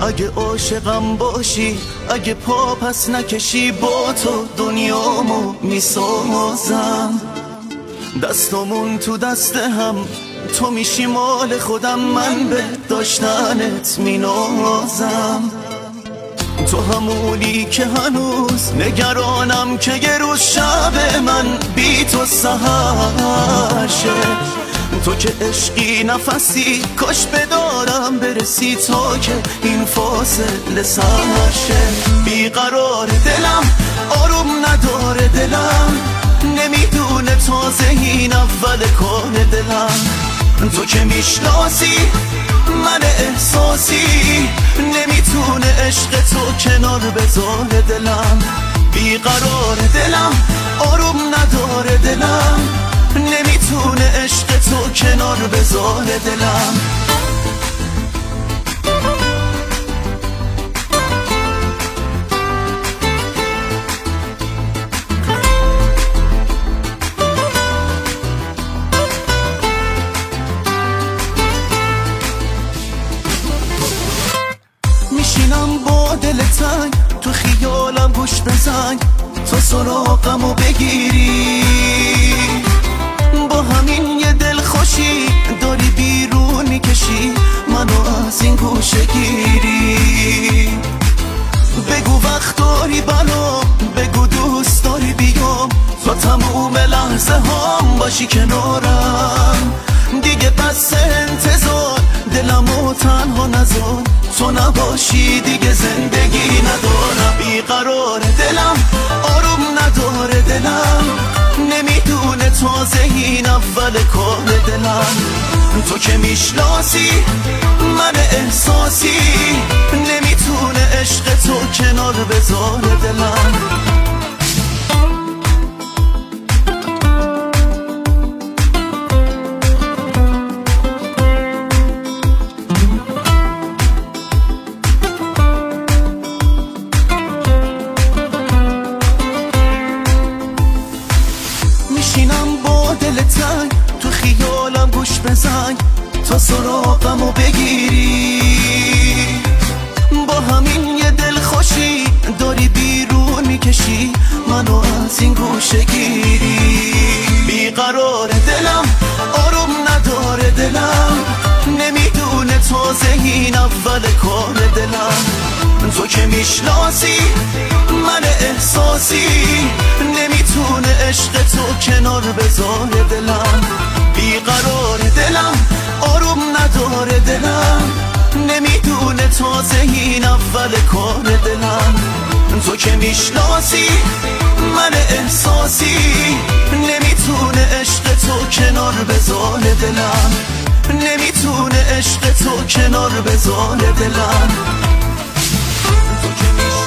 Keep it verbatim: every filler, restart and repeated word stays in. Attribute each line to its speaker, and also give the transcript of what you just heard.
Speaker 1: اگه عاشقم باشی، اگه پا پس نکشی، با تو دنیامو میسازم. دستمون تو دست هم، تو میشی مال خودم، من به داشتنت مینازم. تو همونی که هنوز نگرانم که یه روز شب من بی تو سحر شه. تو که عشقی نفسی، کاش بدارم برسی تا که این فاصله سر شه. بیقرار دلم، آروم نداره دلم، نمیدونه تازه این اول کار دلم. تو که میشناسی من احساسی، نمیتونه عشق تو کنار بذاره دلم. بیقرار دلم، آروم نداره دلم، نمیتونه عشق تو کنار بذاره دلم. میشینم با دل تنگ، تو خیالم گوش بزن، تو سراغمو بگیری. با همین یه دل خوشی داری بیرون میکشی منو از این گوشه گیری. بگو وقت داری بنا، بگو دوست داری بیام، تا تموم لحظه هم باشی کنارم. دیگه بس انتظار، دلمو تنها نذار، تو نباشی دیگه زندگی ندارم. بیقرار دلم، آروم نداره دلم، نمیدونه تازه این اول کار دلم. تو که میشناسی من احساسی، نمیتونه عشق تو کنار بذاره دلم. میشینم با دل تنگ، تو خیالم گوش بزن، تا سراغمو بگیری. با همین یه دل خوشی داری بیرون میکشی منو از این گوشه گیری. بیقرار دلم، آروم نداره دلم، نمیدونه تازه این اول کار دلم. تو که میشناسی من احساسی، نمیتونه عشق تو کنار بذاره دلم. بیقرار دلم، آروم نداره دلم، نمیدونه تازه این اول کار دلم. تو که میشناسی من احساسی، نمیتونه عشق تو کنار بذاره دلم. نمیتونه عشق تو کنار بذاره دلم. تو که